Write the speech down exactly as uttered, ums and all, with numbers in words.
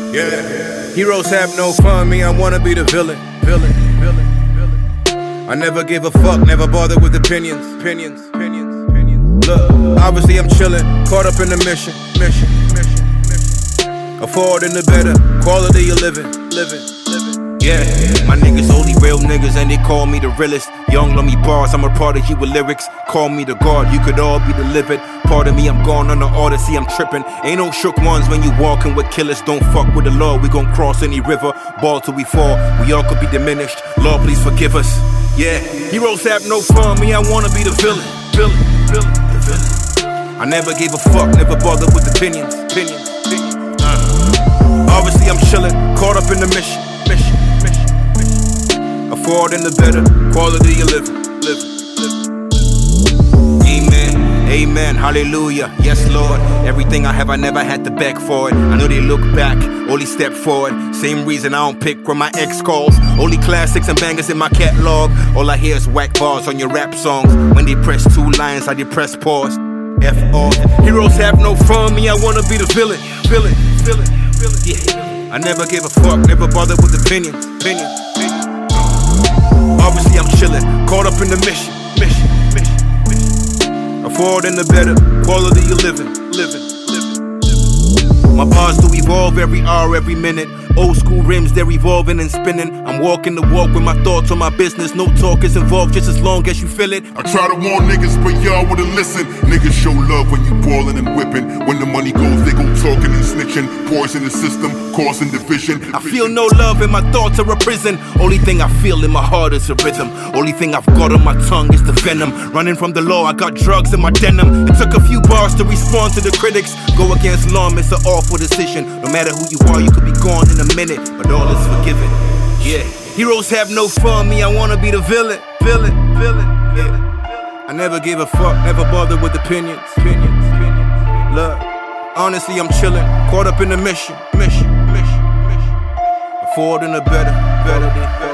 Yeah. Heroes have no fun, me, I wanna be the villain. Villain, villain, villain. I never give a fuck, never bother with opinions. Opinions, opinions, opinions. Look, obviously I'm chillin', caught up in the mission. Mission, mission, mission. Afford in the better quality of living. Living, living. Yeah, my niggas only real niggas and they call me the realest. Young love me bars, I'm a prodigy with lyrics. Call me the God, you could all be delivered. Pardon me, I'm gone on the odyssey, I'm tripping. Ain't no shook ones when you walking with killers. Don't fuck with the law, we gon' cross any river. Ball till we fall, we all could be diminished. Lord, please forgive us. Yeah, heroes have no fun, me, I wanna be the villain. Villain, villain, the villain. I never gave a fuck, never bothered with opinions. Opinions, opinions. Uh. Obviously I'm chillin', caught up in the mission. Mission, mission, mission. Afford in the better quality of living, living, living. Amen, amen, hallelujah, yes Lord. Everything I have, I never had to beg for it. I know they look back, only step forward. Same reason I don't pick when my ex calls. Only classics and bangers in my catalog. All I hear is whack bars on your rap songs. When they press two lines, I depress pause. F off. Heroes have no fun, me, I wanna be the villain. Villain, villain, villain, yeah. I never gave a fuck, never bothered with opinions. Opinions, opinions. Obviously I'm chillin', caught up in the mission. Mission, mission, mission. Afford in the better quality of living. Living, living, living. My bars do evolve every hour, every minute. Old school rims, they're revolving and spinning. I'm walking the walk with my thoughts on my business. No talk is involved just as long as you feel it. I try to warn niggas, but y'all wouldn't listen. Niggas show love when you ballin' and whippin'. When the money goes, they go talking and snitching. Poison the system, causing division. I feel no love and my thoughts are a prison. Only thing I feel in my heart is a rhythm. Only thing I've got on my tongue is the venom. Running from the law, I got drugs in my denim. It took a few bars to respond to the critics. Go against law, it's an awful decision. No matter who you are, you could be gone in a minute, but all is forgiven. Yeah, heroes have no fun, me, I wanna be the villain. Villain, villain, villain. I never gave a fuck, never bothered with opinions. Opinions, opinions. Look, honestly I'm chillin', caught up in the mission. Mission, mission, mission. Afford in a better, better, better.